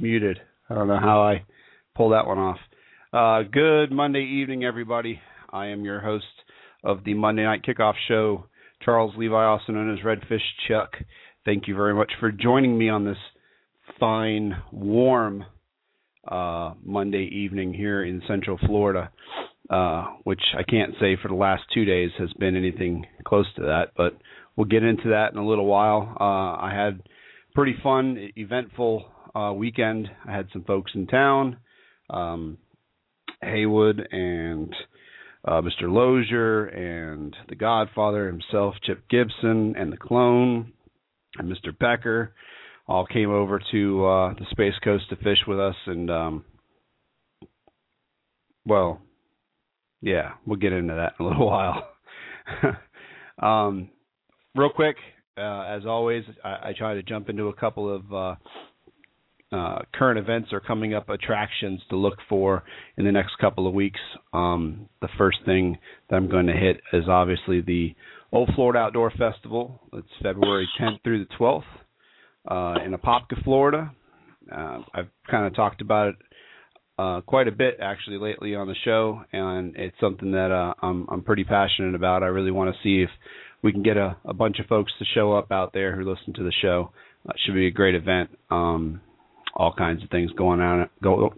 muted. I don't know how I pulled that one off. Good Monday evening, everybody. I am your host of the Monday Night Kickoff Show, Charles Levi, also known as Redfish Chuck. Thank you very much for joining me on this fine, warm Monday evening here in Central Florida, which I can't say for the last 2 days has been anything close to that, but we'll get into that in a little while. I had pretty fun, eventful weekend. I had some folks in town, Haywood and Mr. Lozier and the Godfather himself, Chip Gibson, and the Clone, and Mr. Becker all came over to the Space Coast to fish with us. And, well, yeah, we'll get into that in a little while. Real quick, as always, I try to jump into a couple of current events or coming up attractions to look for in the next couple of weeks. The first thing that I'm going to hit is obviously the Old Florida Outdoor Festival. It's February 10th through the 12th in Apopka, Florida. I've kind of talked about it quite a bit actually lately on the show, and it's something that I'm pretty passionate about. I really want to see if we can get a bunch of folks to show up out there who listen to the show. It should be a great event. All kinds of things going on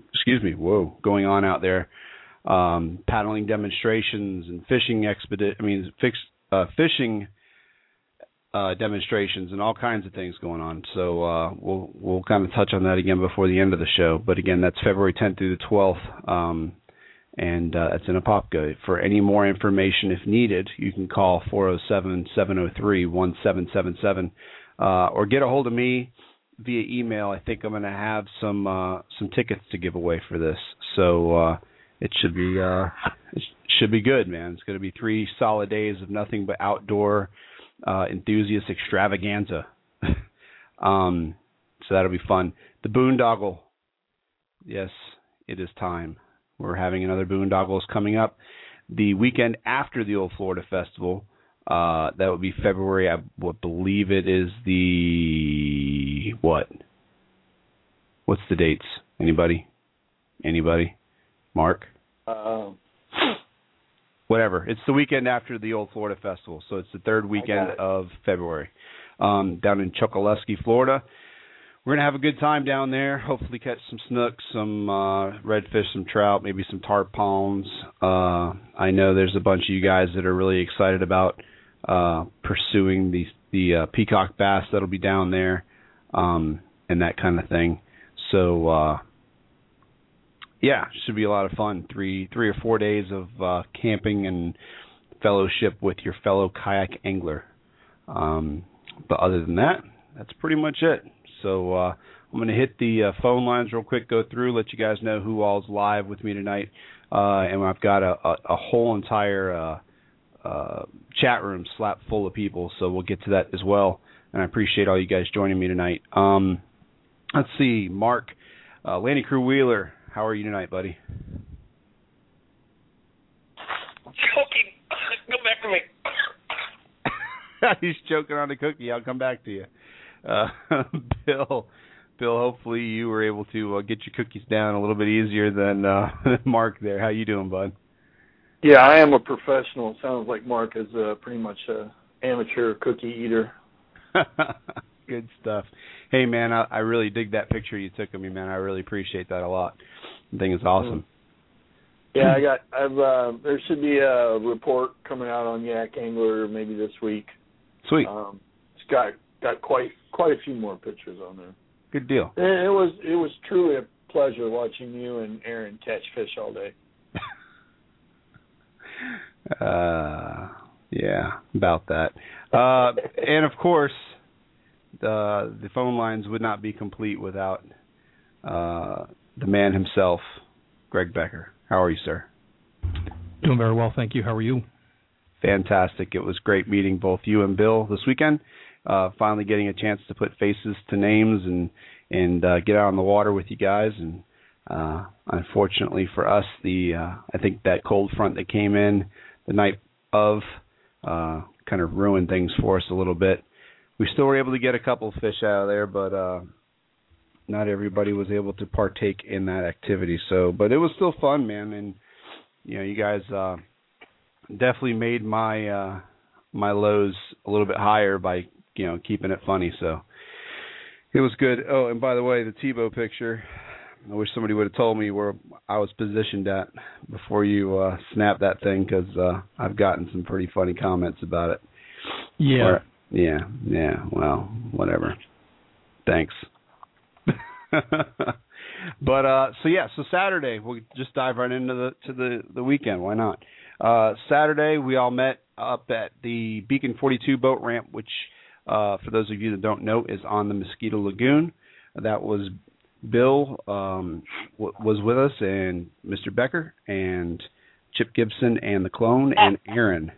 out there. Paddling demonstrations and fishing fishing demonstrations and all kinds of things going on. So we'll kind of touch on that again before the end of the show. But again, that's February 10th through the 12th, and it's in Apopka. For any more information, if needed, you can call 407-703-1777 or get a hold of me via email. I think I'm going to have some tickets to give away for this, so it should be good, man. It's going to be 3 solid days of nothing but outdoor enthusiast extravaganza. So that'll be fun. The Boondoggle, yes, it is time. We're having another Boondoggles coming up the weekend after the Old Florida Festival. That would be February. I would believe it is the what? What's the dates? Anybody? Mark? Whatever. It's the weekend after the Old Florida Festival, so it's the third weekend of February, down in Chokoloskee, Florida. We're going to have a good time down there, hopefully catch some snooks, some redfish, some trout, maybe some tarpons. I know there's a bunch of you guys that are really excited about pursuing the peacock bass that'll be down there, and that kind of thing. So, yeah, should be a lot of fun. 3 or 4 days of camping and fellowship with your fellow kayak angler. But other than that, that's pretty much it. So I'm going to hit the phone lines real quick, go through, let you guys know who all's live with me tonight. And I've got a whole entire chat room slapped full of people, so we'll get to that as well. And I appreciate all you guys joining me tonight. Let's see, Mark, Lanny Crew Wheeler, how are you tonight, buddy? Choking. Come back to me. He's choking on the cookie. I'll come back to you. Bill, hopefully you were able to get your cookies down a little bit easier than Mark there. How you doing, bud? Yeah, I am a professional. It sounds like Mark is pretty much an amateur cookie eater. Good stuff. Hey, man, I really dig that picture you took of me, man. I really appreciate that a lot. I think it's awesome. Yeah, there should be a report coming out on Yak Angler maybe this week. Sweet. It's got quite a few more pictures on there. Good deal. And it was truly a pleasure watching you and Aaron catch fish all day. Yeah, about that. And of course, the phone lines would not be complete without the man himself, Greg Becker. How are you, sir? Doing very well, thank you. How are you? Fantastic. It was great meeting both you and Bill this weekend. Finally getting a chance to put faces to names and get out on the water with you guys. And unfortunately for us, I think that cold front that came in the night of kind of ruined things for us a little bit. We still were able to get a couple of fish out of there, but not everybody was able to partake in that activity. So, but it was still fun, man. And you guys definitely made my my lows a little bit higher by keeping it funny. So it was good. Oh, and by the way, the Tebow picture. I wish somebody would have told me where I was positioned at before you snapped that thing, because I've gotten some pretty funny comments about it. Yeah. Yeah. Well, whatever. Thanks. But so Saturday we'll just dive right into the weekend. Why not? Saturday we all met up at the Beacon 42 boat ramp, which for those of you that don't know is on the Mosquito Lagoon. That was Bill was with us, and Mr. Becker, and Chip Gibson, and the Clone, and Aaron.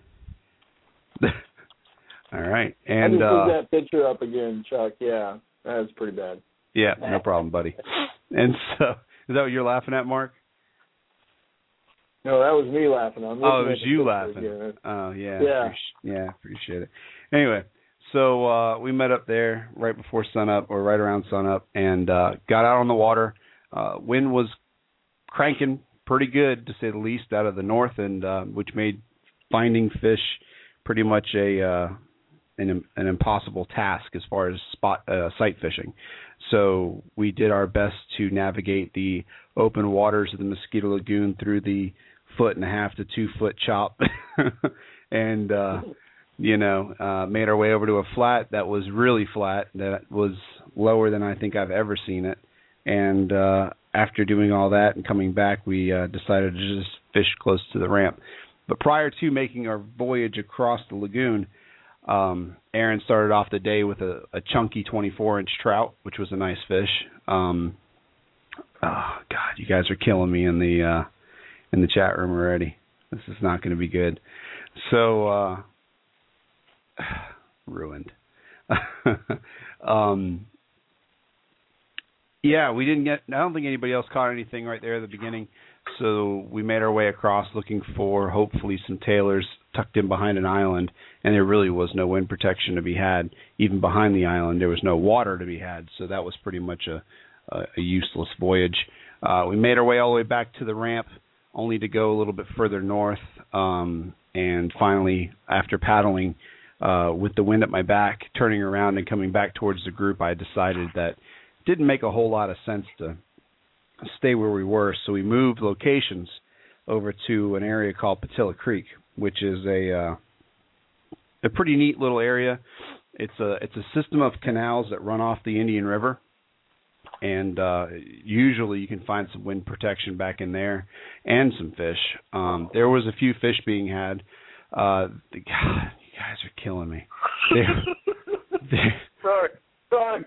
All right, and I just put that picture up again, Chuck. Yeah, that was pretty bad. Yeah, no problem, buddy. And so, is that what you're laughing at, Mark? No, that was me laughing. It was you laughing. Again. Oh, yeah. Appreciate it. Anyway. So we met up there right before sunup, or right around sunup, and got out on the water. Wind was cranking pretty good, to say the least, out of the north, and which made finding fish pretty much an impossible task as far as sight fishing. So we did our best to navigate the open waters of the Mosquito Lagoon through the 1.5 to 2 foot chop, and made our way over to a flat that was really flat, that was lower than I think I've ever seen it. And after doing all that and coming back, we decided to just fish close to the ramp. But prior to making our voyage across the lagoon, Aaron started off the day with a chunky 24-inch trout, which was a nice fish. Oh, God, you guys are killing me in the chat room already. This is not going to be good. So... ruined. We didn't get. I don't think anybody else caught anything right there at the beginning. So we made our way across, looking for hopefully some tailors tucked in behind an island. And there really was no wind protection to be had. Even behind the island, there was no water to be had. So that was pretty much a useless voyage. We made our way all the way back to the ramp, only to go a little bit further north. And finally, after paddling, with the wind at my back, turning around and coming back towards the group, I decided that it didn't make a whole lot of sense to stay where we were. So we moved locations over to an area called Patilla Creek, which is a pretty neat little area. It's a system of canals that run off the Indian River, and usually you can find some wind protection back in there and some fish. There was a few fish being had. You guys are killing me. Sorry.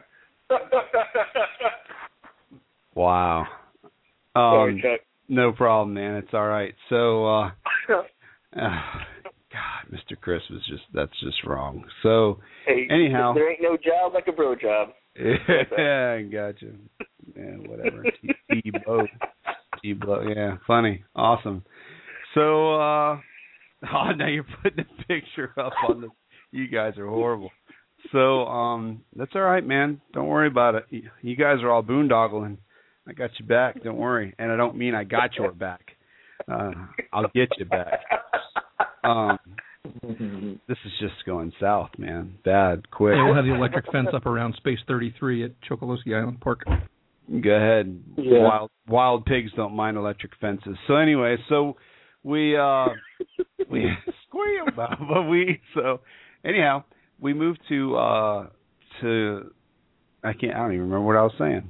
Wow. Sorry, Chuck. No problem, man. It's all right. So, God, Mr. Chris that's just wrong. So, hey, anyhow. There ain't no job like a bro job. Yeah, I gotcha. Yeah, whatever. T-blow. Yeah, funny. Awesome. So, now you're putting a picture up on the. You guys are horrible. So that's all right, man. Don't worry about it. You guys are all boondoggling. I got you back. Don't worry. And I don't mean I got your back. I'll get you back. This is just going south, man. Bad, quick. We'll have the electric fence up around Space 33 at Chokoloskee Island Park. Go ahead. Yeah. Wild pigs don't mind electric fences. So anyway, we squeal, but anyhow, we moved to I don't even remember what I was saying.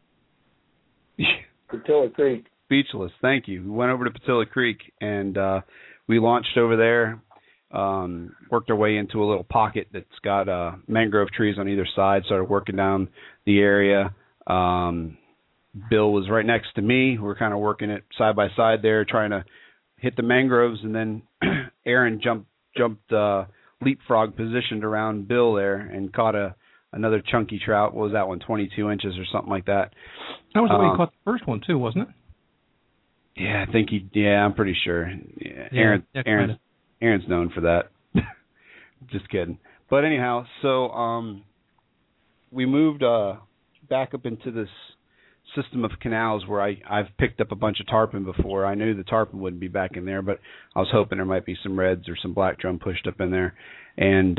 Patilla Creek. Speechless. Thank you. We went over to Patilla Creek and we launched over there. Worked our way into a little pocket that's got mangrove trees on either side. Started working down the area. Bill was right next to me. We were kind of working it side by side there, trying to hit the mangroves, and then Aaron jumped leapfrog positioned around Bill there and caught another chunky trout. What was that one? 22 inches or something like that. That was the way he caught the first one too, wasn't it? Yeah, I think I'm pretty sure. Yeah, Aaron's known for that. Just kidding. But anyhow, so we moved back up into this system of canals where I've picked up a bunch of tarpon before. I knew the tarpon wouldn't be back in there, but I was hoping there might be some reds or some black drum pushed up in there. And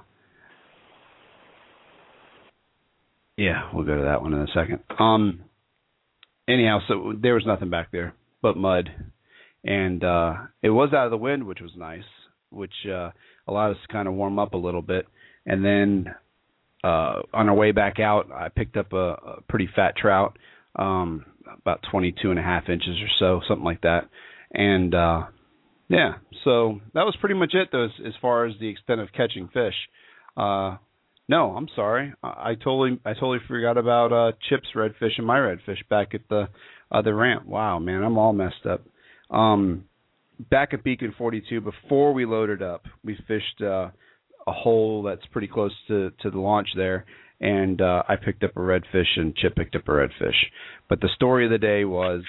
yeah, we'll go to that one in a second. Anyhow, so there was nothing back there but mud. And it was out of the wind, which was nice, which allowed us to kind of warm up a little bit. And then on our way back out, I picked up a pretty fat trout, about 22.5 inches or so, something like that. And yeah, so that was pretty much it, though, as far as the extent of catching fish. No, I'm sorry, I totally forgot about Chip's redfish and my redfish back at the other ramp. Wow, man, I'm all messed up. Back at Beacon 42, before we loaded up, we fished a hole that's pretty close to the launch there, and I picked up a redfish and Chip picked up a redfish. But the story of the day was,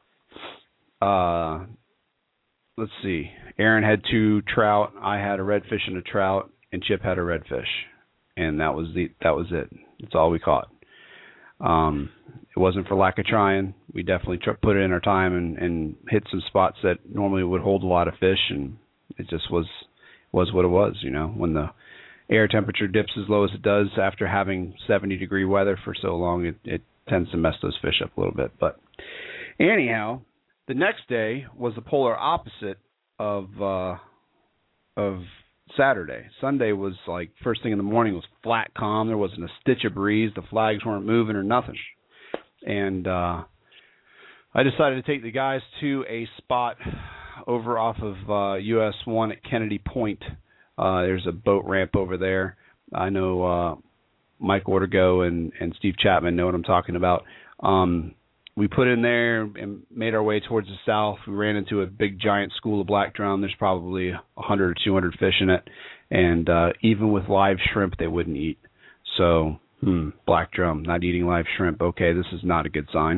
let's see, Aaron had 2 trout, I had a redfish and a trout, and Chip had a redfish, and that was it. That's all we caught. It wasn't for lack of trying. We definitely put it in our time and hit some spots that normally would hold a lot of fish, and it just was what it was. You know, when the air temperature dips as low as it does after having 70-degree weather for so long, it tends to mess those fish up a little bit. But anyhow, the next day was the polar opposite of Saturday. Sunday was like first thing in the morning was flat calm. There wasn't a stitch of breeze. The flags weren't moving or nothing. And I decided to take the guys to a spot over off of US 1 at Kennedy Point. There's a boat ramp over there. I know Mike Ortego and Steve Chapman know what I'm talking about. We put in there and made our way towards the south. We ran into a big giant school of black drum. There's probably 100 or 200 fish in it. And even with live shrimp, they wouldn't eat. So, black drum, not eating live shrimp. Okay, this is not a good sign.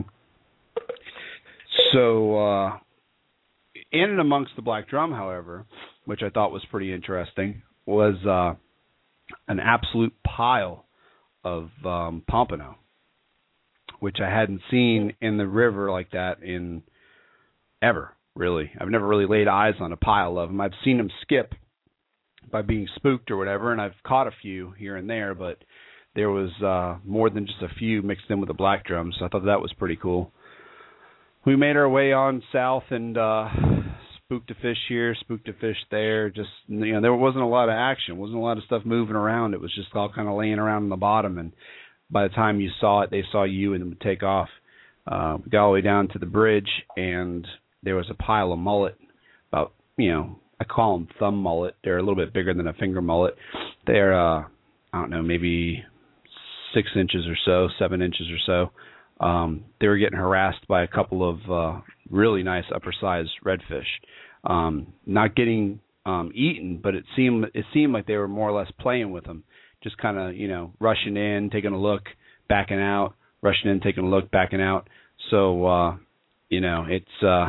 So, in and amongst the black drum, however, which I thought was pretty interesting, was an absolute pile of pompano, which I hadn't seen in the river like that in ever, really. I've never really laid eyes on a pile of them. I've seen them skip by being spooked or whatever, and I've caught a few here and there, but there was more than just a few mixed in with the black drum, so I thought that was pretty cool. We made our way on south and spooked a fish here, spooked a fish there. Just, you know, there wasn't a lot of action. Wasn't a lot of stuff moving around. It was just all kind of laying around on the bottom, and by the time you saw it, they saw you and would take off. We got all the way down to the bridge, and there was a pile of mullet, about, you know, I call them thumb mullet. They're a little bit bigger than a finger mullet. They're, I don't know, maybe 6 inches or so, 7 inches or so. They were getting harassed by a couple of really nice upper-sized redfish. Not getting eaten, but it seemed like they were more or less playing with them. Just kind of, you know, rushing in, taking a look, backing out, rushing in, taking a look, backing out. So, you know, it's,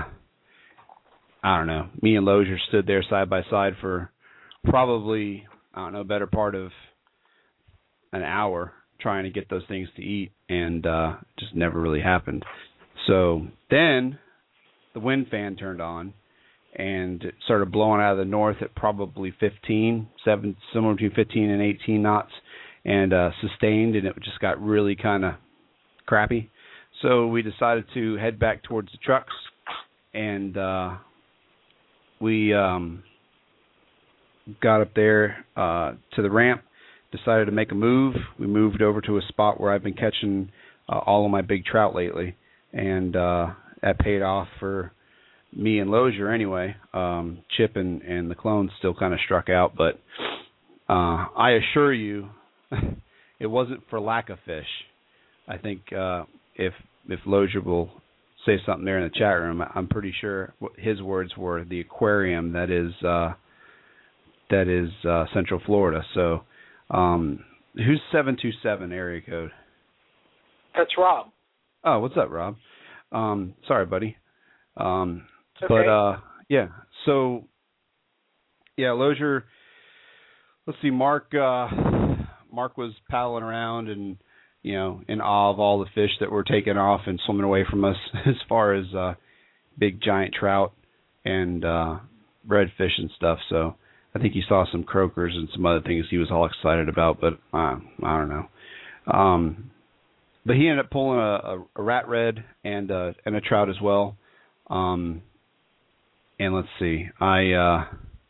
I don't know. Me and Lozier stood there side by side for probably, I don't know, better part of an hour trying to get those things to eat, and just never really happened. So then the wind fan turned on, and it started blowing out of the north at probably somewhere between 15 and 18 knots, and sustained, and it just got really kind of crappy. So we decided to head back towards the trucks, and we got up there to the ramp, decided to make a move. We moved over to a spot where I've been catching all of my big trout lately, and that paid off for me and Lozier anyway. Chip and the clones still kind of struck out, but I assure you it wasn't for lack of fish. I think if Lozier will say something there in the chat room, I'm pretty sure his words were the aquarium that is Central Florida. So who's 727 area code? That's Rob. Oh, what's up, Rob? Sorry, buddy. Okay. But yeah, so yeah, Lozier. Let's see, Mark was paddling around, and in awe of all the fish that were taken off and swimming away from us as far as big giant trout and redfish and stuff. So I think he saw some croakers and some other things he was all excited about, but I don't know. But he ended up pulling a rat red and a trout as well. And let's see, I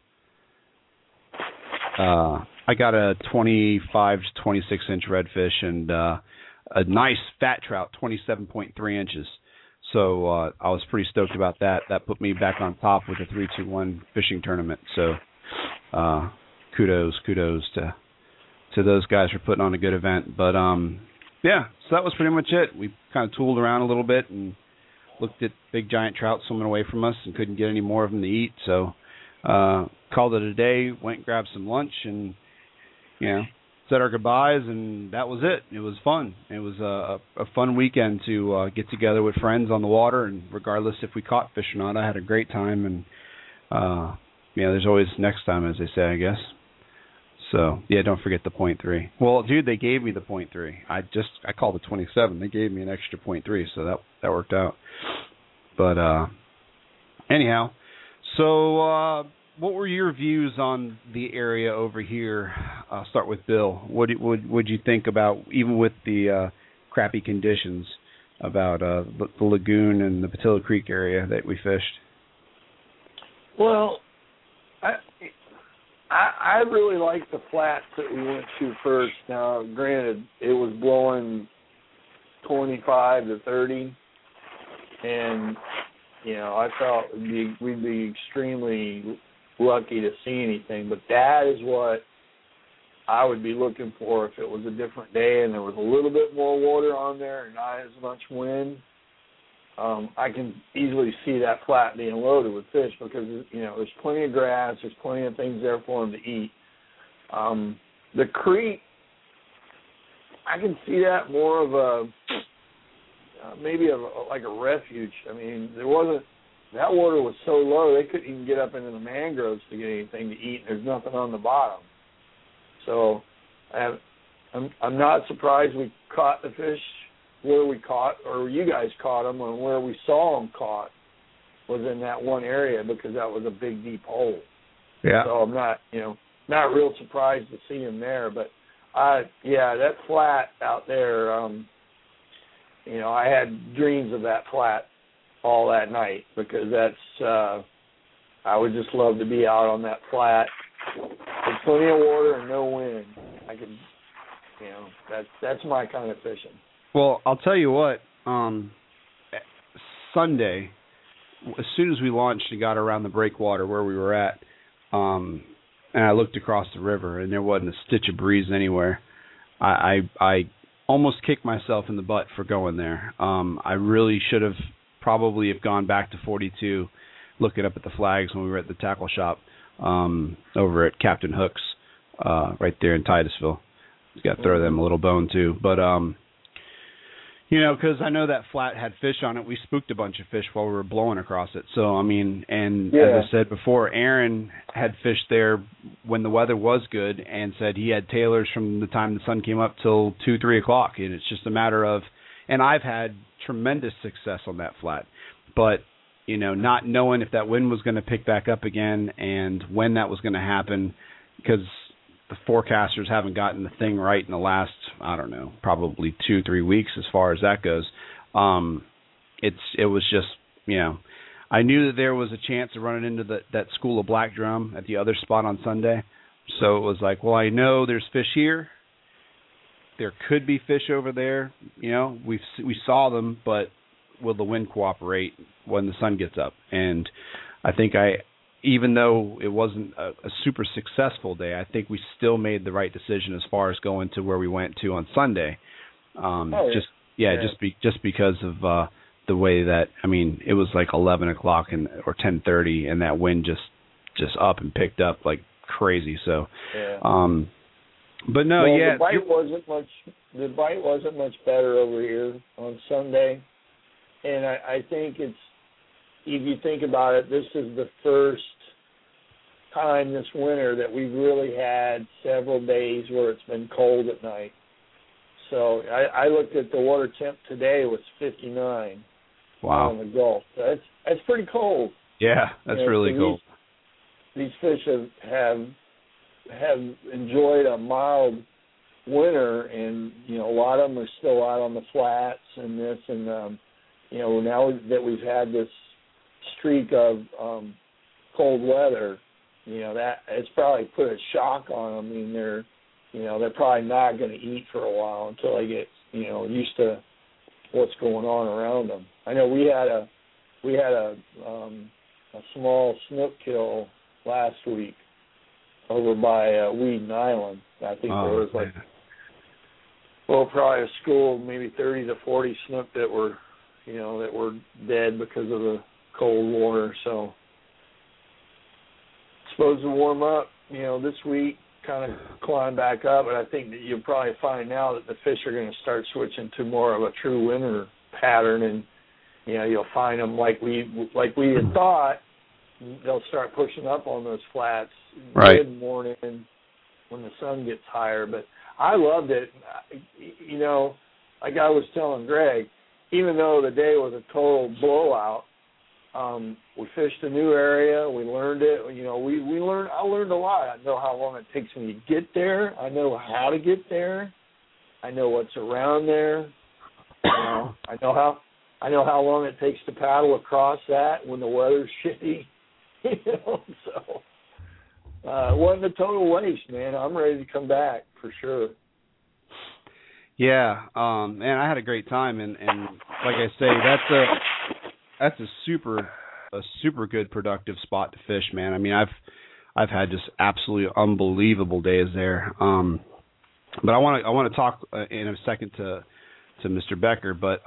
got a 25 to 26 inch redfish and a nice fat trout, 27.3 inches. So I was pretty stoked about that. That put me back on top with a 3-2-1 fishing tournament. So kudos to those guys for putting on a good event. But yeah, so that was pretty much it. We kind of tooled around a little bit and looked at big giant trout swimming away from us and couldn't get any more of them to eat. So called it a day, went and grabbed some lunch and, said our goodbyes, and that was it. It was fun. It was a fun weekend to get together with friends on the water, and regardless if we caught fish or not, I had a great time. And, there's always next time, as they say, I guess. So, yeah, don't forget the 0.3. Well, dude, they gave me the 0.3. I called it 27. They gave me an extra 0.3, so that worked out. But anyhow, so what were your views on the area over here? I'll start with Bill. What would you think about, even with the crappy conditions, about the lagoon and the Patillo Creek area that we fished? Well, I really liked the flats that we went to first. Now, granted, it was blowing 25 to 30, and I felt we'd be extremely lucky to see anything. But that is what I would be looking for if it was a different day and there was a little bit more water on there and not as much wind. I can easily see that flat being loaded with fish because, there's plenty of grass, there's plenty of things there for them to eat. The creek, I can see that more of like a refuge. I mean, that water was so low they couldn't even get up into the mangroves to get anything to eat, and there's nothing on the bottom. So I'm not surprised we caught the fish where we caught, or you guys caught them, and where we saw them caught was in that one area because that was a big, deep hole. Yeah. So I'm not real surprised to see them there. But, that flat out there, I had dreams of that flat all that night because that's, I would just love to be out on that flat. There's plenty of water and no wind. I could, that's my kind of fishing. Well, I'll tell you what, Sunday, as soon as we launched and got around the breakwater where we were at, and I looked across the river and there wasn't a stitch of breeze anywhere, I almost kicked myself in the butt for going there. I really should have probably have gone back to 42, looking up at the flags when we were at the tackle shop over at Captain Hook's right there in Titusville. Got to throw them a little bone too. But, because I know that flat had fish on it. We spooked a bunch of fish while we were blowing across it. So, I mean, and as I said before, Aaron had fished there when the weather was good and said he had tailors from the time the sun came up till 2, 3 o'clock. And it's just a matter of, and I've had tremendous success on that flat. But, not knowing if that wind was going to pick back up again and when that was going to happen, because the forecasters haven't gotten the thing right in the last, I don't know, probably 2-3 weeks as far as that goes. It was just, I knew that there was a chance of running into that school of black drum at the other spot on Sunday. So it was like, well, I know there's fish here. There could be fish over there. We saw them, but will the wind cooperate when the sun gets up? And I think even though it wasn't a super successful day, I think we still made the right decision as far as going to where we went to on Sunday. Just because of the way that, I mean, it was like 11 o'clock or 10:30, and that wind just up and picked up like crazy. So, but no, the bite wasn't much better over here on Sunday, and I think it's. If you think about it, this is the first time this winter that we've really had several days where it's been cold at night. So I looked at the water temp today was 59. Wow. On the Gulf. So that's pretty cold. Yeah, that's really cold. These fish have enjoyed a mild winter, and a lot of them are still out on the flats and this, and now that we've had this streak of cold weather, that it's probably put a shock on them. I mean, they're probably not going to eat for a while until they get used to what's going on around them. I know we had a small snook kill last week over by Weeden Island. I think there was probably a school, maybe 30 to 40 snook that were dead because of the cold water. So supposed to warm up, this week, kind of climb back up, but I think that you'll probably find now that the fish are going to start switching to more of a true winter pattern, and you'll find them like we had thought. They'll start pushing up on those flats mid-morning when the sun gets higher. But I loved it. Like I was telling Greg, even though the day was a total blowout, we fished a new area. We learned it. We learned. I learned a lot. I know how long it takes me to get there. I know how to get there. I know what's around there. I know how long it takes to paddle across that when the weather's shitty. So it wasn't a total waste, man. I'm ready to come back for sure. Yeah, man, I had a great time, and like I say, that's a super good productive spot to fish, man. I mean, I've had just absolutely unbelievable days there. But I want to talk in a second to Mr. Becker, but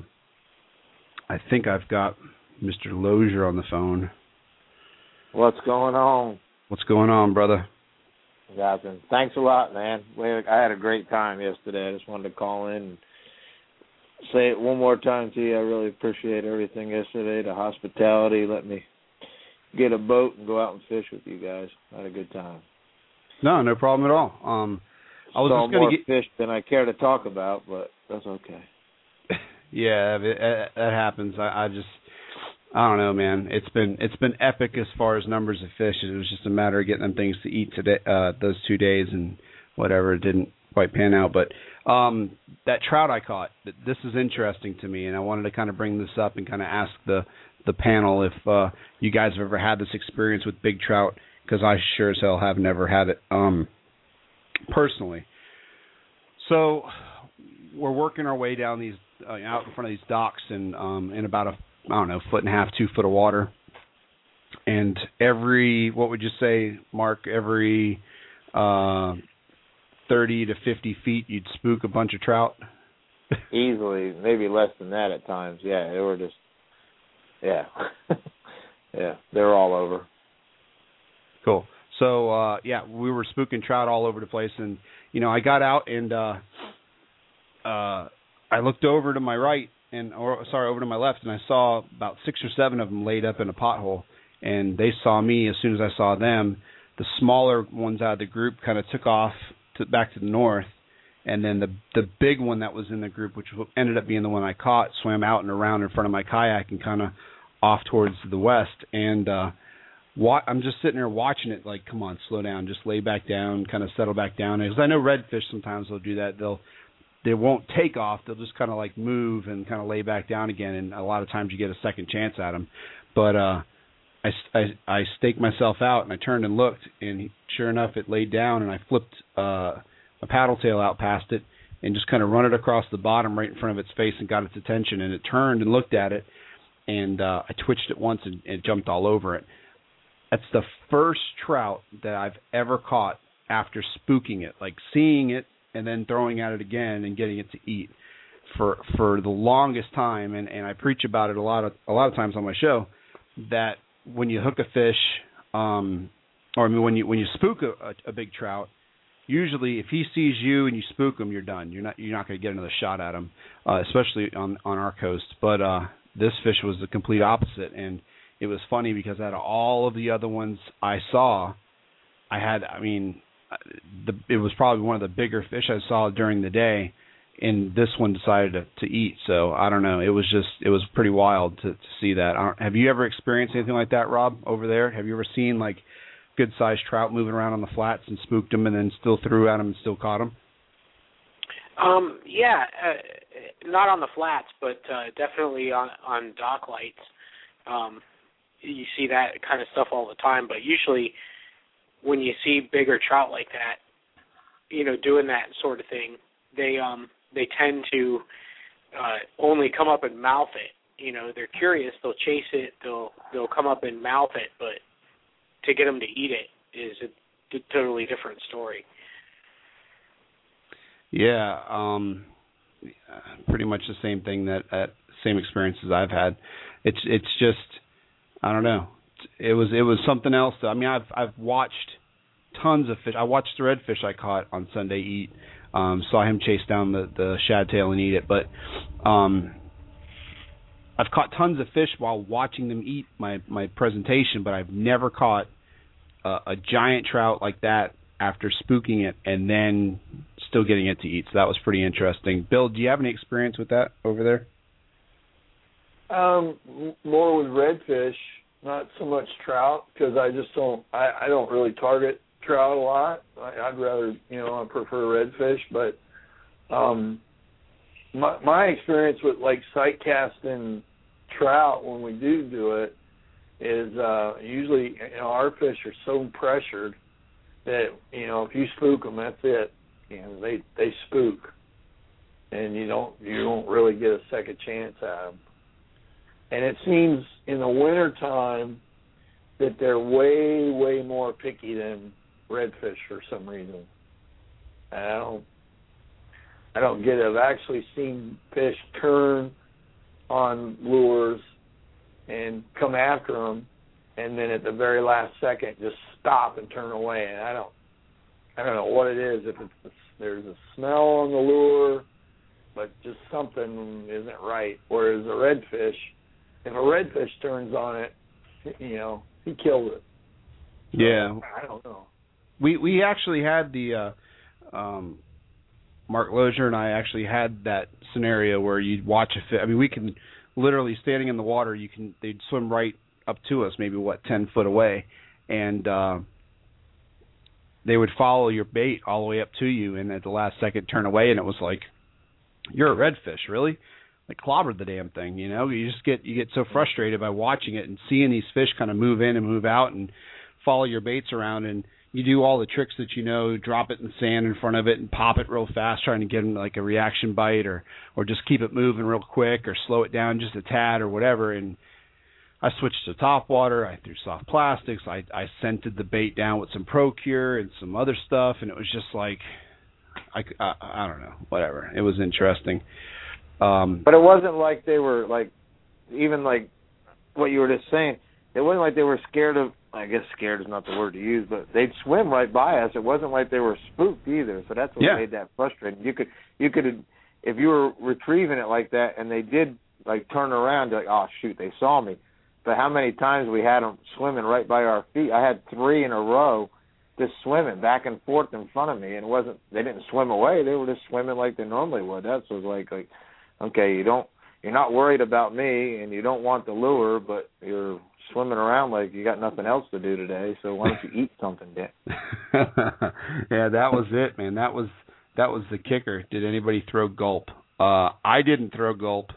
I think I've got Mr. Lozier on the phone. What's going on? What's going on, brother? Nothing. Thanks a lot, man. I had a great time yesterday. I just wanted to call in and say it one more time to you. I really appreciate everything yesterday, the hospitality. Let me get a boat and go out and fish with you guys. I had a good time. No problem at all. I was saw just going to get fish than I care to talk about, but that's okay. Yeah, that happens. I don't know, man. It's been epic as far as numbers of fish. It was just a matter of getting them things to eat today, those 2 days, and whatever. It didn't quite pan out. But that trout I caught, this is interesting to me, and I wanted to kind of bring this up and kind of ask the panel if you guys have ever had this experience with big trout, because I sure as hell have never had it personally. So we're working our way down these out in front of these docks, and in about a 1.5 foot, 2 foot of water. And what would you say, Mark, every 30 to 50 feet, you'd spook a bunch of trout? Easily, maybe less than that at times. Yeah, they were just, yeah, they were all over. Cool. So, we were spooking trout all over the place. And, I got out and I looked over to my right, over to my left, and I saw about 6 or 7 of them laid up in a pothole, and they saw me as soon as I saw them. The smaller ones out of the group kind of took off back to the north, and then the big one that was in the group, which ended up being the one I caught, swam out and around in front of my kayak and kind of off towards the west. And I'm just sitting there watching it like, come on, slow down, just lay back down, kind of settle back down. Because I know redfish sometimes they'll do that. They won't take off. They'll just kind of like move and kind of lay back down again. And a lot of times you get a second chance at them. But I staked myself out, and I turned and looked, and sure enough, it laid down, and I flipped a paddle tail out past it and just kind of run it across the bottom right in front of its face and got its attention. And it turned and looked at it, and I twitched it once and it jumped all over it. That's the first trout that I've ever caught after spooking it, like seeing it and then throwing at it again and getting it to eat for the longest time. And I preach about it a lot of times on my show, that when you hook a fish, when you spook a big trout, usually if he sees you and you spook him, you're done. You're not going to get another shot at him, especially on our coast. But this fish was the complete opposite, and it was funny because out of all of the other ones I saw, it was probably one of the bigger fish I saw during the day, and this one decided to eat. So I don't know. It was pretty wild to see that. Have you ever experienced anything like that, Rob, over there? Have you ever seen like good-sized trout moving around on the flats and spooked them and then still threw at them and still caught them? Yeah, not on the flats, but definitely on dock lights. You see that kind of stuff all the time, but usually when you see bigger trout like that, doing that sort of thing, they tend to only come up and mouth it. They're curious, they'll chase it, they'll come up and mouth it, but to get them to eat it is a totally different story. Yeah, pretty much the same thing same experiences I've had. It's just, I don't know. It was something else. I mean, I've watched tons of fish. I watched the redfish I caught on Sunday eat. Saw him chase down the shad tail and eat it. But I've caught tons of fish while watching them eat my presentation, but I've never caught a giant trout like that after spooking it and then still getting it to eat. So that was pretty interesting. Bill, do you have any experience with that over there? More with redfish, not so much trout, because I don't really target trout a lot. I'd rather, I prefer redfish, but my experience with like sight casting trout when we do it is usually our fish are so pressured that if you spook them, that's it. They spook, and you don't really get a second chance at them. And it seems in the wintertime that they're way more picky than redfish for some reason. And I don't get it. I've actually seen fish turn on lures and come after them, and then at the very last second just stop and turn away. And I don't know what it is. If there's a smell on the lure, but just something isn't right. Whereas a redfish, if a redfish turns on it, he killed it. So, yeah. I don't know. We actually had the Mark Lozier and I actually had that scenario where you'd watch a fish. I mean, we can literally standing in the water. They'd swim right up to us, maybe 10 foot away, and they would follow your bait all the way up to you, and at the last second turn away, and it was like, you're a redfish, really? Like clobbered the damn thing, You just get so frustrated by watching it and seeing these fish kind of move in and move out and follow your baits around, and you do all the tricks that drop it in the sand in front of it and pop it real fast, trying to get them like a reaction bite, or just keep it moving real quick, or slow it down just a tad or whatever. And I switched to top water. I threw soft plastics. I scented the bait down with some ProCure and some other stuff, and it was just like, I don't know, whatever. It was interesting. But it wasn't like they were like, even like what you were just saying, it wasn't like they were scared of, I guess scared is not the word to use, but they'd swim right by us. It wasn't like they were spooked either. So that's what made that frustrating. You could, if you were retrieving it like that and they did like turn around, like, oh shoot, they saw me. But how many times we had them swimming right by our feet? I had 3 in a row just swimming back and forth in front of me, and they didn't swim away. They were just swimming like they normally would. That was like, okay, you're not worried about me, and you don't want the lure, but you're swimming around like you got nothing else to do today. So why don't you eat something, Dick? Yeah, that was it, man. That was the kicker. Did anybody throw gulp? I didn't throw gulp.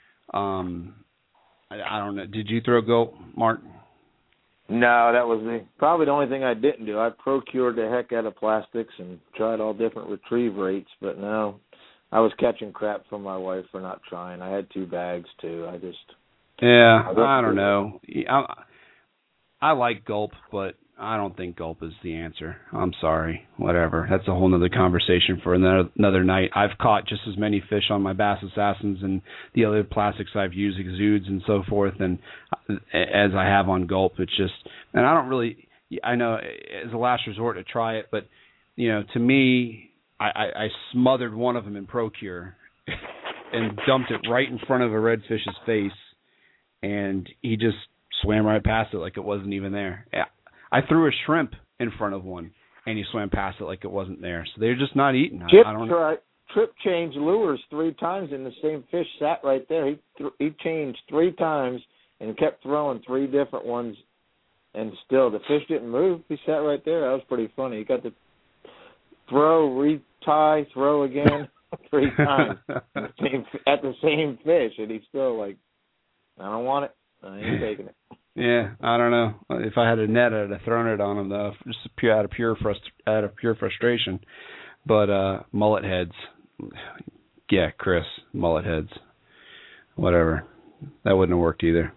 I don't know. Did you throw gulp, Mark? No, that was probably the only thing I didn't do. I procured the heck out of plastics and tried all different retrieve rates, but no, I was catching crap from my wife for not trying. I had 2 bags too. I don't know. I like gulp, but I don't think gulp is the answer. I'm sorry. Whatever. That's a whole other conversation for another night. I've caught just as many fish on my Bass Assassins and the other plastics I've used, exudes and so forth, and as I have on gulp. It's just, and I don't really, I know as a last resort to try it, but to me, I smothered one of them in ProCure and dumped it right in front of a redfish's face, and he just swam right past it like it wasn't even there. I threw a shrimp in front of one, and he swam past it like it wasn't there. So they're just not eating. trip changed lures 3 times, and the same fish sat right there. He changed 3 times and kept throwing 3 different ones, and still the fish didn't move. He sat right there. That was pretty funny. He got to throw, retie, throw again 3 times at the same fish, and he's still like, I don't want it. I ain't taking it. Yeah, I don't know. If I had a net, I'd have thrown it on him though, just out of pure frustration. But mullet heads, yeah, Chris, mullet heads, whatever. That wouldn't have worked either.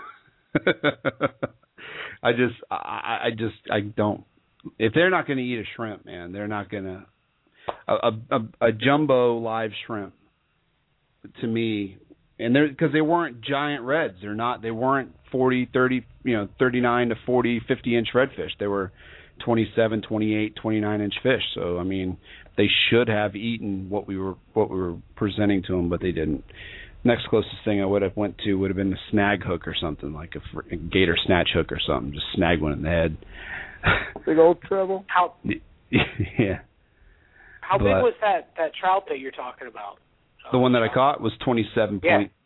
I don't. If they're not going to eat a shrimp, man, they're not going to. A jumbo live shrimp, to me, and because they weren't giant reds, they weren't 40, 30, 39 to 40, 50-inch redfish. They were 27, 28, 29-inch fish. So I mean, they should have eaten what we were presenting to them, but they didn't. Next closest thing I would have went to would have been a snag hook or something, like a gator snatch hook or something. Just snag one in the head. Big old treble. Yeah. How big was that trout that you're talking about? The one that I caught was 27.3.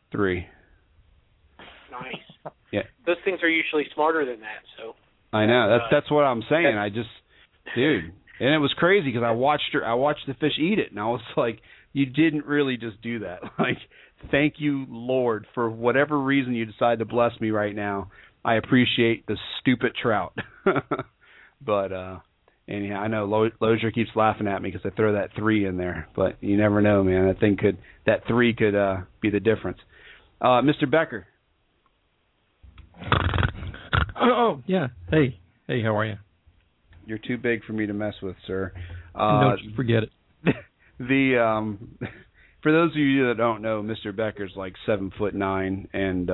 Nice. Yeah. Those things are usually smarter than that. So. I know. That's what I'm saying. Dude, and it was crazy because I watched the fish eat it, and I was like, you didn't really just do that. Like, thank you, Lord, for whatever reason you decide to bless me right now. I appreciate the stupid trout. But anyhow, I know Lozier keeps laughing at me because I throw that 3 in there, but you never know, man. That 3 could be the difference. Mr. Becker. Oh, yeah. Hey, how are you? You're too big for me to mess with, sir. Don't you forget it. For those of you that don't know, Mr. Becker's like 7'9", and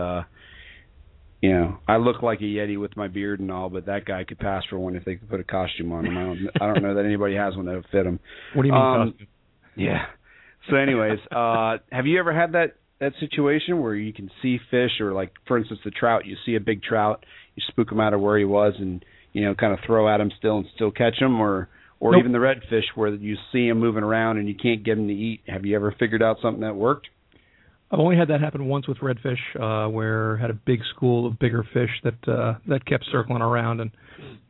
I look like a Yeti with my beard and all, but that guy could pass for one if they could put a costume on him. I don't know that anybody has one that would fit him. What do you mean costume? Yeah. So, anyways, have you ever had that situation where you can see fish, or like, for instance, the trout? You see a big trout, you spook him out of where he was, and kind of throw at him still catch him, or Nope. Even the redfish where you see him moving around and you can't get him to eat. Have you ever figured out something that worked? I've only had that happen once with redfish, where I had a big school of bigger fish that kept circling around, and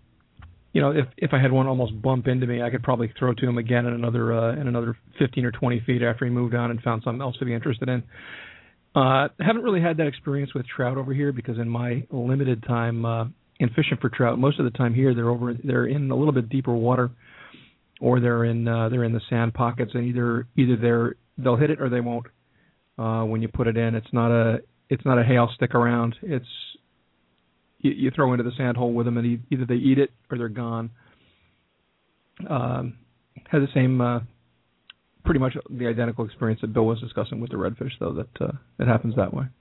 if I had one almost bump into me, I could probably throw to him again in another 15 or 20 feet after he moved on and found something else to be interested in. I haven't really had that experience with trout over here because in my limited time in fishing for trout, most of the time here they're in a little bit deeper water, or they're in the sand pockets, and either they'll hit it or they won't. When you put it in, it's not a hey, I'll stick around. It's you throw into the sand hole with them, and either they eat it or they're gone. Had the same, pretty much the identical experience that Bill was discussing with the redfish, though, that it happens that way.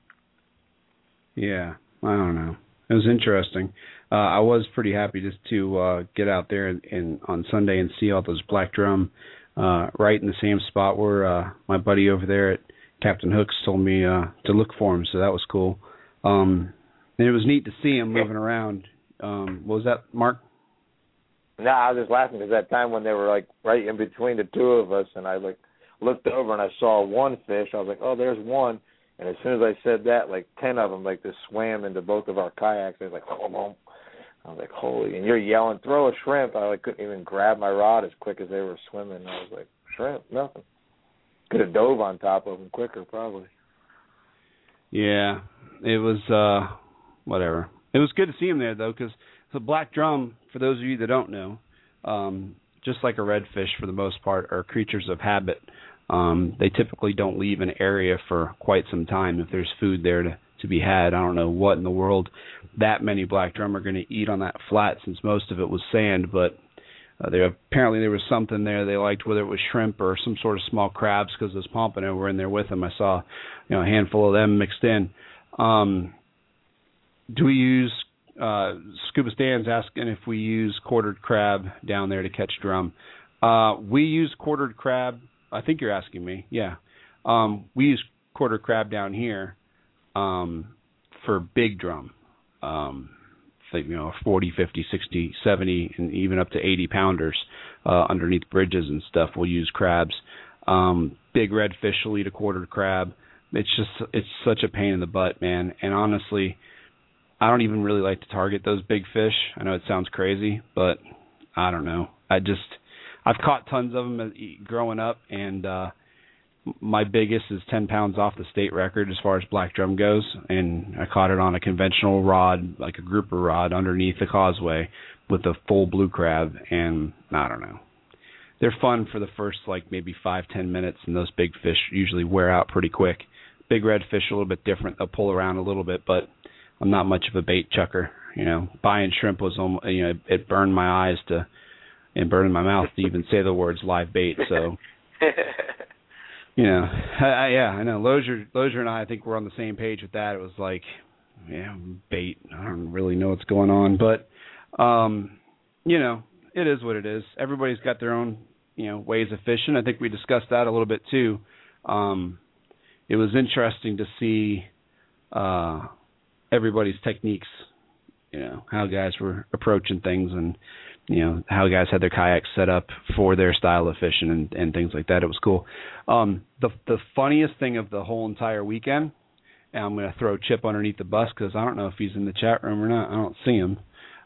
Yeah, I don't know. It was interesting. I was pretty happy just to get out there on Sunday and see all those black drum right in the same spot where my buddy over there at Captain Hooks told me to look for him, so that was cool. And it was neat to see him moving around. What was that, Mark? No, I was just laughing because that time when they were like right in between the two of us, and I looked over and I saw one fish. I was like, oh, there's one. And as soon as I said that, like 10 of them just swam into both of our kayaks. They was like, oh. I was like, holy. And you're yelling, throw a shrimp. I couldn't even grab my rod as quick as they were swimming. I was like, shrimp, nothing. Could have dove on top of them quicker, probably. Yeah, it was whatever. It was good to see him there, though, because the black drum, for those of you that don't know, just like a redfish for the most part, are creatures of habit. They typically don't leave an area for quite some time if there's food there to be had. I don't know what in the world that many black drum are going to eat on that flat, since most of it was sand, but apparently there was something there they liked, whether it was shrimp or some sort of small crabs, because those pompano were in there with them. I saw a handful of them mixed in. Do we use Scuba Stan's asking if we use quartered crab down there to catch drum? We use quartered crab. I think you're asking me. Yeah. We use quartered crab down here for big drum. 40, 50, 60, 70, and even up to 80 pounders underneath bridges and stuff. We'll use crabs. Big redfish will eat a quarter crab. It's such a pain in the butt, man. And honestly, I don't even really like to target those big fish. I know it sounds crazy, but I don't know. I've caught tons of them growing up, and my biggest is 10 pounds off the state record as far as black drum goes, and I caught it on a conventional rod, like a grouper rod, underneath the causeway with a full blue crab, and I don't know. They're fun for the first, maybe 5-10 minutes, and those big fish usually wear out pretty quick. Big redfish are a little bit different. They'll pull around a little bit, but I'm not much of a bait chucker. Buying shrimp was, it burned my eyes and burned my mouth to even say the words live bait, so... I know. Lozier and I think we're on the same page with that. It was like, bait. I don't really know what's going on, but, it is what it is. Everybody's got their own, ways of fishing. I think we discussed that a little bit too. It was interesting to see everybody's techniques, how guys were approaching things and, how guys had their kayaks set up for their style of fishing and things like that. It was cool. The funniest thing of the whole entire weekend, and I'm going to throw Chip underneath the bus because I don't know if he's in the chat room or not. I don't see him.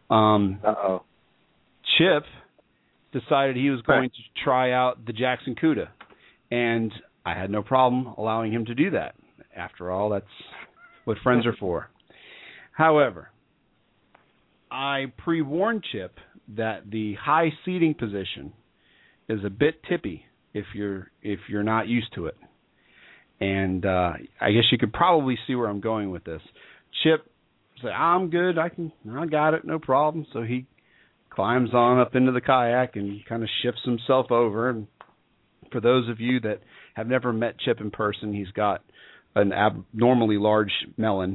Chip decided he was going to try out the Jackson Cuda, and I had no problem allowing him to do that. After all, that's what friends are for. However, I pre-warned Chip that the high seating position is a bit tippy if you're not used to it. And I guess you could probably see where I'm going with this. Chip said, I'm good, I got it, no problem. So he climbs on up into the kayak and kind of shifts himself over. And for those of you that have never met Chip in person, he's got an abnormally large melon.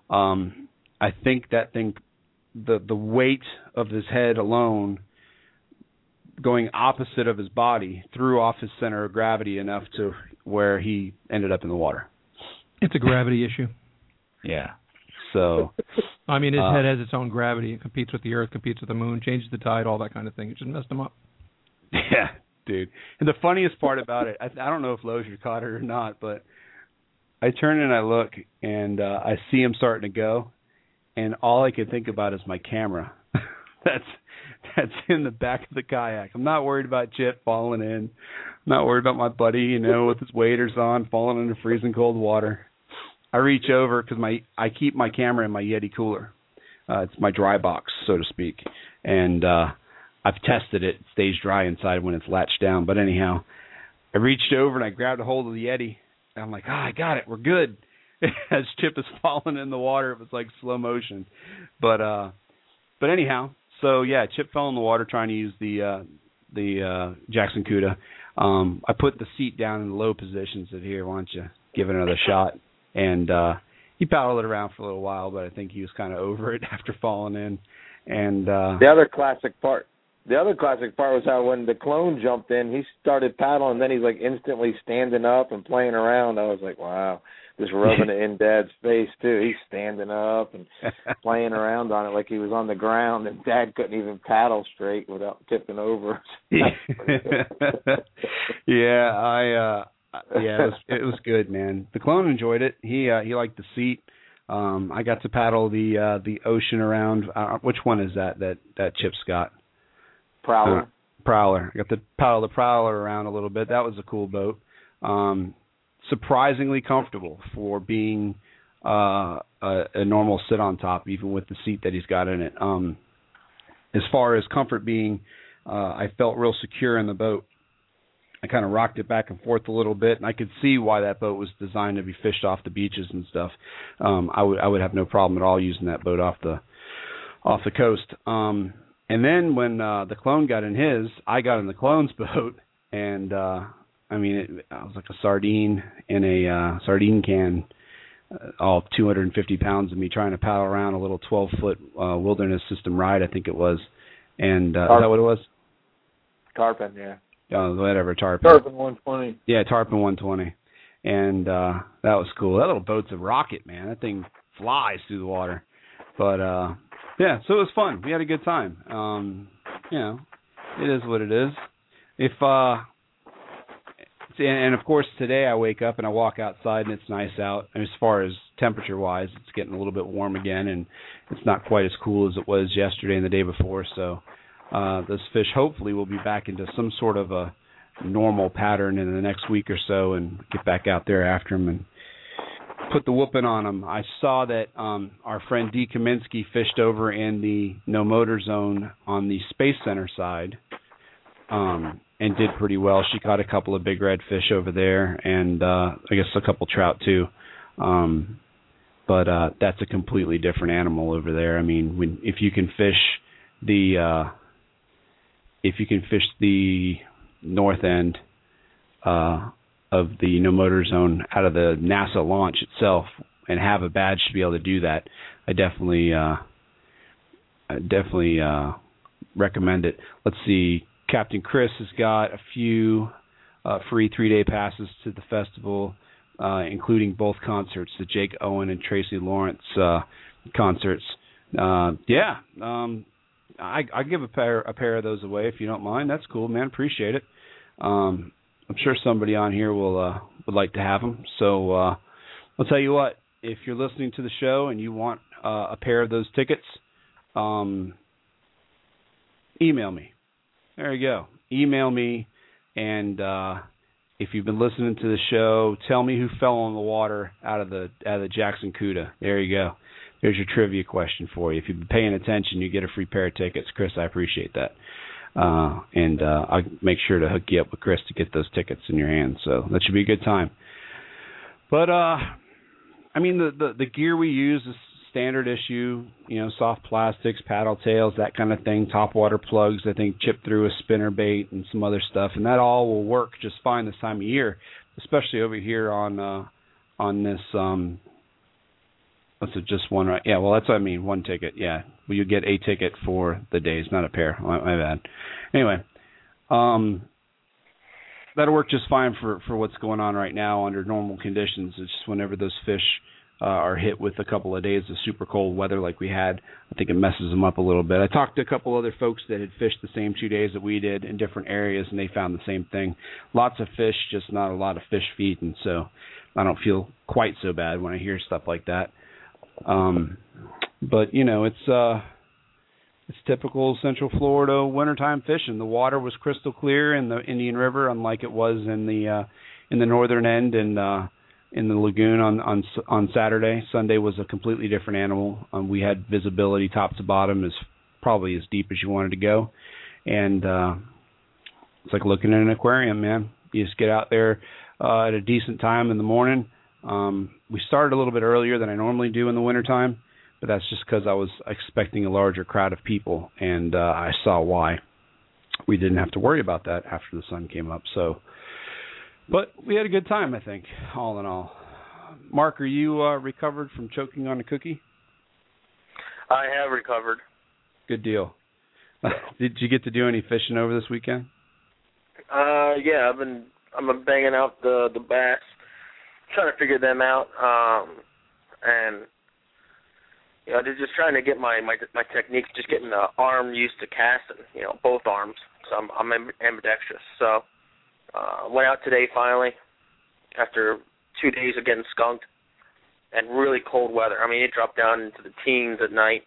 I think that thing, the weight of his head alone going opposite of his body threw off his center of gravity enough to where he ended up in the water. It's a gravity issue. Yeah. So, his head has its own gravity. It competes with the Earth, competes with the moon, changes the tide, all that kind of thing. It just messed him up. Yeah, dude. And the funniest part about it, I don't know if Lozier caught it or not, but I turn and I look, and I see him starting to go, and all I could think about is my camera. That's in the back of the kayak. I'm not worried about Chip falling in. I'm not worried about my buddy, with his waders on, falling into freezing cold water. I reach over because I keep my camera in my Yeti cooler. It's my dry box, so to speak. And I've tested it. It stays dry inside when it's latched down. But anyhow, I reached over and I grabbed a hold of the Yeti. And I'm like, I got it. We're good. As Chip is falling in the water, it was like slow motion. But anyhow, so yeah, Chip fell in the water trying to use the Jackson Cuda. I put the seat down in the low position, said, here, why don't you give it another shot? And he paddled it around for a little while, but I think he was kind of over it after falling in. And the other classic part was how when the clone jumped in, he started paddling, and then he's like instantly standing up and playing around. I was like, wow, just rubbing it in Dad's face too. He's standing up and playing around on it like he was on the ground, and Dad couldn't even paddle straight without tipping over. It was good, man. The clone enjoyed it. He liked the seat. I got to paddle the ocean around. Which one is that Chip's got? Prowler. Prowler. I got to paddle the Prowler around a little bit. That was a cool boat. Surprisingly comfortable for being a normal sit on top, even with the seat that he's got in it. As far as comfort being, I felt real secure in the boat. I kind of rocked it back and forth a little bit, and I could see why that boat was designed to be fished off the beaches and stuff. I would have no problem at all using that boat off the coast. And then when the clone got in his, I got in the clone's boat, and I was like a sardine in a sardine can, all 250 pounds of me trying to paddle around a little 12-foot wilderness system ride, I think it was. And is that what it was? Tarpon, yeah. Whatever, Tarpon. Tarpon 120. Yeah, Tarpon 120. And that was cool. That little boat's a rocket, man. That thing flies through the water. But, yeah, so it was fun. We had a good time. It is what it is. It's and of course today I wake up and I walk outside and it's nice out. And as far as temperature wise, it's getting a little bit warm again, and it's not quite as cool as it was yesterday and the day before. So those fish hopefully will be back into some sort of a normal pattern in the next week or so, and get back out there after them and put the whooping on them. I saw that our friend Dee Kaminsky fished over in the no motor zone on the Space Center side, and did pretty well. She caught a couple of big redfish over there, and I guess a couple trout too. But that's a completely different animal over there. I mean, if you can fish the north end of the no motor zone out of the NASA launch itself and have a badge to be able to do that, I definitely recommend it. Let's see. Captain Chris has got a few free 3-day passes to the festival, including both concerts, the Jake Owen and Tracy Lawrence concerts. I give a pair of those away if you don't mind. That's cool, man. Appreciate it. I'm sure somebody on here would like to have them. So I'll tell you what. If you're listening to the show and you want a pair of those tickets, email me. There you go. Email me, and if you've been listening to the show, tell me who fell in the water out of the Jackson Cuda. There you go. There's your trivia question for you. If you've been paying attention, you get a free pair of tickets. Chris, I appreciate that. And I'll make sure to hook you up with Chris to get those tickets in your hands. So that should be a good time. But, I mean, the gear we use is standard issue, soft plastics, paddle tails, that kind of thing, topwater plugs, I think chip through a spinner bait and some other stuff, and that all will work just fine this time of year, especially over here on this, what's it, just one, right? Yeah, well, that's what I mean, one ticket, yeah. Well, you get a ticket for the days, not a pair, my bad. Anyway, that'll work just fine for what's going on right now under normal conditions. It's just whenever those fish are hit with a couple of days of super cold weather like we had, I think it messes them up a little bit. I talked to a couple other folks that had fished the same 2 days that we did in different areas, and they found the same thing. Lots of fish, just not a lot of fish feeding, so I don't feel quite so bad when I hear stuff like that. But, it's typical Central Florida wintertime fishing. The water was crystal clear in the Indian River, unlike it was in the northern end and in the lagoon on Saturday. Sunday was a completely different animal. We had visibility top to bottom probably as deep as you wanted to go. And it's like looking at an aquarium, man. You just get out there at a decent time in the morning. We started a little bit earlier than I normally do in the wintertime, but that's just because I was expecting a larger crowd of people, and I saw why. We didn't have to worry about that after the sun came up. But we had a good time, I think, all in all. Mark, are you recovered from choking on a cookie? I have recovered. Good deal. Did you get to do any fishing over this weekend? Yeah, I'm banging out the bass, trying to figure them out, and they're just trying to get my techniques, just getting the arm used to casting, both arms. So I'm ambidextrous. So. Went out today finally after 2 days of getting skunked and really cold weather. I mean, it dropped down into the teens at night.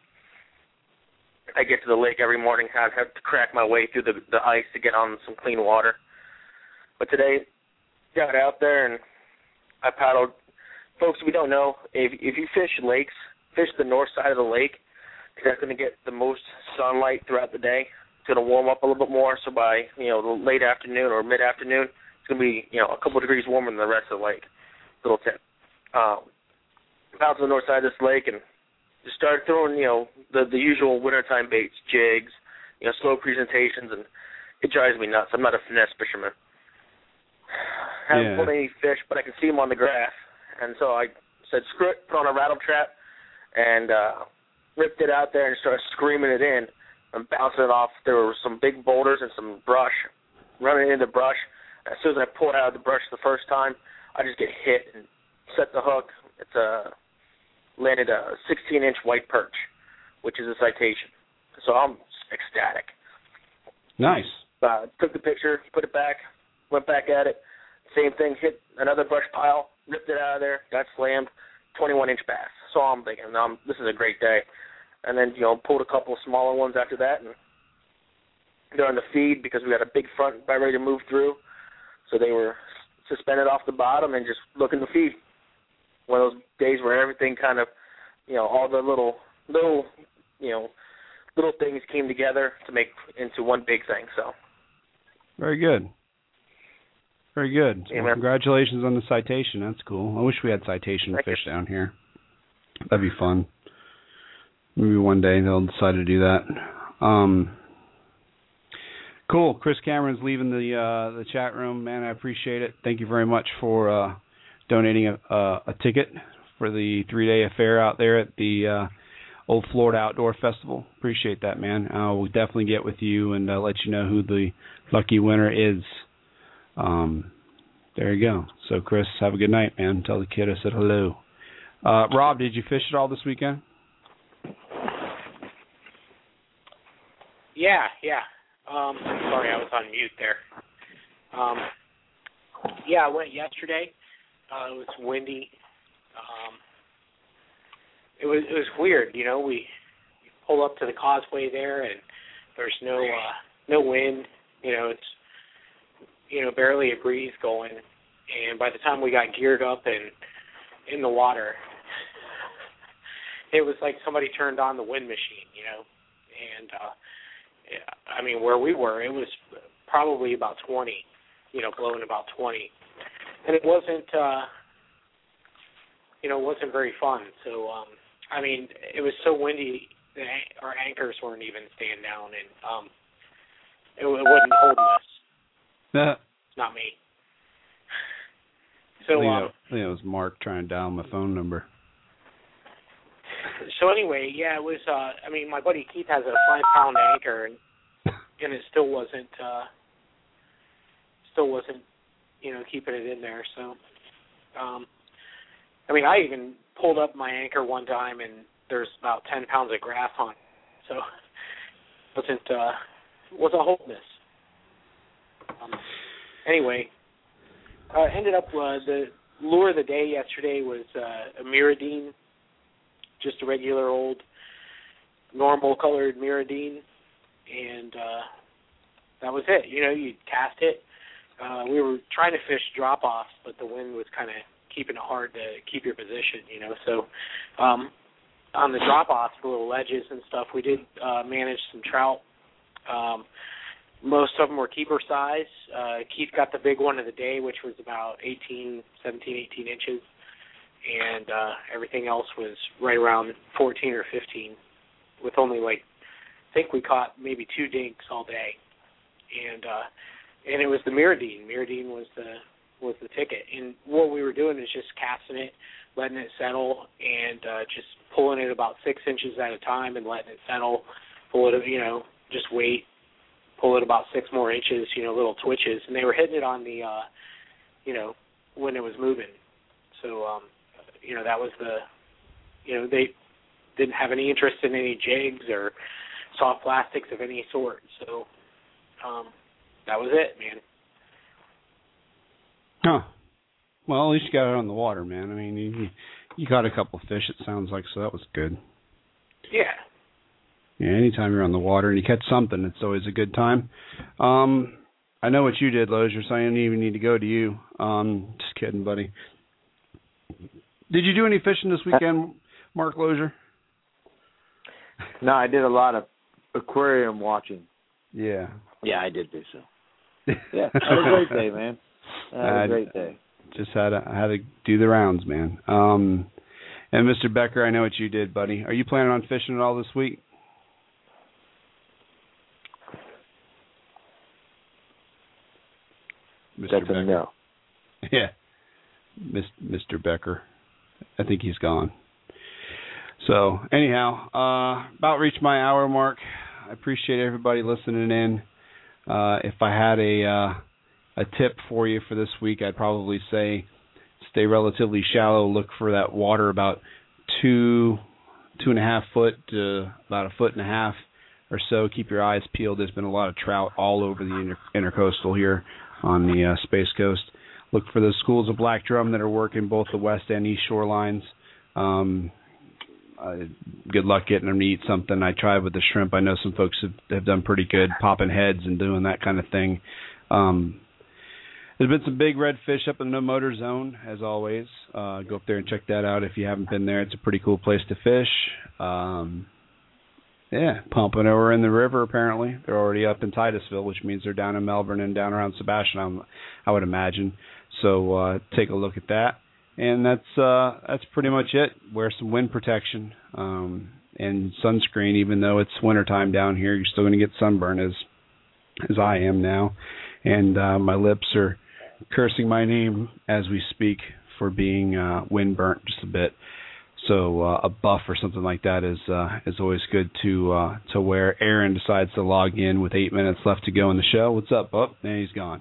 I get to the lake every morning, have to crack my way through the ice to get on some clean water. But today, got out there and I paddled. Folks, we don't know, if you fish lakes, fish the north side of the lake, because that's going to get the most sunlight throughout the day. It's going to warm up a little bit more, so by the late afternoon or mid-afternoon, it's going to be a couple of degrees warmer than the rest of the lake. Little tip. Out to the north side of this lake and just started throwing the usual wintertime baits, jigs, slow presentations, and it drives me nuts. I'm not a finesse fisherman. Haven't pulled any fish, but I can see them on the grass, and so I said, screw it, put on a rattle trap, and ripped it out there and started screaming it in. I'm bouncing it off. There were some big boulders and some brush, running into the brush. As soon as I pull it out of the brush the first time, I just get hit and set the hook. It's landed a 16-inch white perch, which is a citation. So I'm ecstatic. Nice. Took the picture, put it back, went back at it, same thing, hit another brush pile, ripped it out of there, got slammed, 21-inch bass. So I'm thinking, this is a great day. And then, pulled a couple smaller ones after that, and they're on the feed because we had a big front about ready to move through. So they were suspended off the bottom and just looking to feed. One of those days where everything kind of, all the little things came together to make into one big thing. So. Very good. Very good. Yeah, well, congratulations on the citation. That's cool. I wish we had citation fish down here. That'd be fun. Maybe one day they'll decide to do that. Cool. Chris Cameron's leaving the chat room. Man, I appreciate it. Thank you very much for donating a ticket for the 3-day affair out there at the Old Florida Outdoor Festival. Appreciate that, man. We'll definitely get with you and let you know who the lucky winner is. There you go. So, Chris, have a good night, man. Tell the kid I said hello. Rob, did you fish at all this weekend? Yeah. Sorry, I was on mute there. I went yesterday. It was windy. It was weird, we pull up to the causeway there and there's no wind, it's barely a breeze going, and by the time we got geared up and in the water, it was like somebody turned on the wind machine, and where we were, it was probably about 20, blowing about 20, and it wasn't very fun. So it was so windy that our anchors weren't even staying down, and it wasn't holding us. Not me. So I think it was Mark trying to dial my phone number. So anyway, it was. My buddy Keith has a 5-pound anchor, and it still wasn't. Keeping it in there. So, I even pulled up my anchor one time, and there's about 10 pounds of grass on it. So, wasn't holding us. Anyway, ended up the lure of the day yesterday was a Miradine, just a regular old normal colored Miradine, and that was it. You cast it. We were trying to fish drop-offs, but the wind was kind of keeping it hard to keep your position, So on the drop-offs, the little ledges and stuff, we did manage some trout. Most of them were keeper size. Keith got the big one of the day, which was about 18 inches, and everything else was right around 14 or 15, with only I think we caught maybe 2 dinks all day, and it was the Miradine. Miradine was the ticket, and what we were doing is just casting it, letting it settle, and just pulling it about 6 inches at a time and letting it settle. Pull it, just wait. Pull it about 6 more inches, little twitches, and they were hitting it on the, when it was moving. So, that was they didn't have any interest in any jigs or soft plastics of any sort. So, that was it, man. Huh. Well, at least you got it on the water, man. You caught a couple of fish, it sounds like, so that was good. Yeah. Yeah, anytime you're on the water and you catch something, it's always a good time. I know what you did, Lozier, so I didn't even need to go to you. Just kidding, buddy. Did you do any fishing this weekend, Mark Lozier? No, I did a lot of aquarium watching. Yeah. Yeah, I did do so. Yeah, had a great day, man. Had a great day. Just had to do the rounds, man. And Mr. Becker, I know what you did, buddy. Are you planning on fishing at all this week? Mr. Becker. No. Yeah. Mr. Becker. I think he's gone. So, anyhow, about reached my hour mark. I appreciate everybody listening in. If I had a tip for you for this week, I'd probably say stay relatively shallow. Look for that water about 2.5 foot to about 1.5 foot or so. Keep your eyes peeled. There's been a lot of trout all over the intercoastal here on the Space Coast. look for those schools of black drum that are working both the west and east shorelines. Good luck getting them to eat something. I tried with the shrimp. I know some folks have done pretty good popping heads and doing that kind of thing. There's been some big redfish up in the No Motor Zone, as always. Go up there and check that out if you haven't been there. It's a pretty cool place to fish. Pumping over in the river, apparently. They're already up in Titusville, which means they're down in Melbourne and down around Sebastian, I would imagine. So take a look at that. And that's pretty much it. Wear some wind protection and sunscreen. Even though it's wintertime down here, you're still going to get sunburn, as I am now. And my lips are cursing my name as we speak for being wind burnt just a bit. So a buff or something like that is always good to wear. Aaron decides to log in with 8 minutes left to go in the show. What's up? Oh, and he's gone.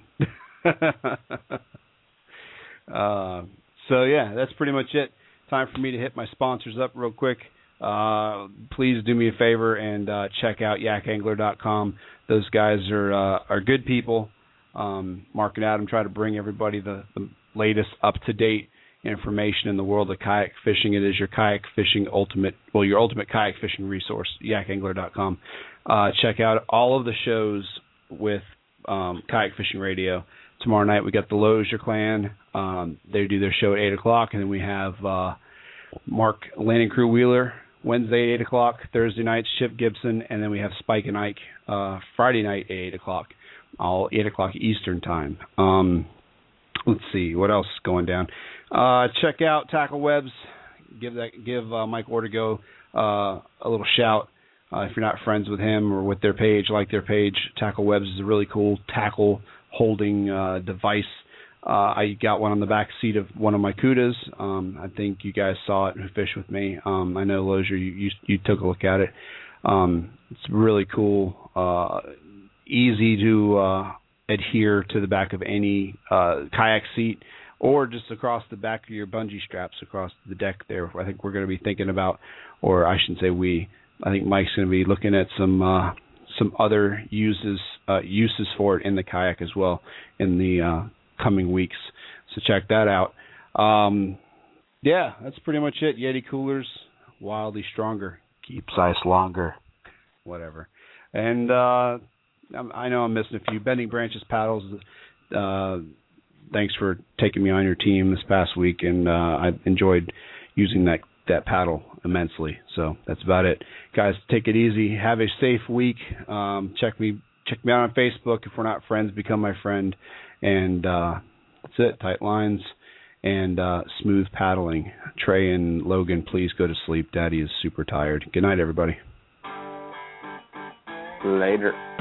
So yeah, that's pretty much it. Time for me to hit my sponsors up real quick. Please do me a favor and check out yakangler.com. Those guys are good people. Mark and Adam try to bring everybody the latest up-to-date information in the world of kayak fishing. It is your kayak fishing your ultimate kayak fishing resource, yakangler.com. Check out all of the shows with Kayak Fishing Radio. Tomorrow night we got the Lozier Clan. They do their show at 8 o'clock, and then we have Mark Landing Crew Wheeler Wednesday at 8 o'clock. Thursday night Chip Gibson, and then we have Spike and Ike Friday night at 8 o'clock, all 8 o'clock Eastern time. Let's see what else is going down. Check out Tackle Webs. Give Mike Ortego a little shout. If you're not friends with him or with their page, like their page. Tackle Webs is a really cool tackle holding device. I got one on the back seat of one of my Cudas. I think you guys saw it who fished with me. I know, Lozier, you took a look at it. It's really cool. Easy to adhere to the back of any kayak seat, or just across the back of your bungee straps across the deck there. I think we're going to be thinking about, or I shouldn't say we, I think Mike's going to be looking at some other uses for it in the kayak as well in the coming weeks. So check that out. That's pretty much it. Yeti coolers, wildly stronger, keeps ice longer, whatever. And I know I'm missing a few. Bending Branches paddles. Thanks for taking me on your team this past week, and I enjoyed using that paddle immensely. So that's about it, guys. Take it easy. Have a safe week. Check me out on Facebook. If we're not friends, become my friend. And that's it. Tight lines and smooth paddling. Trey and Logan, please go to sleep. Daddy is super tired. Good night, everybody. Later.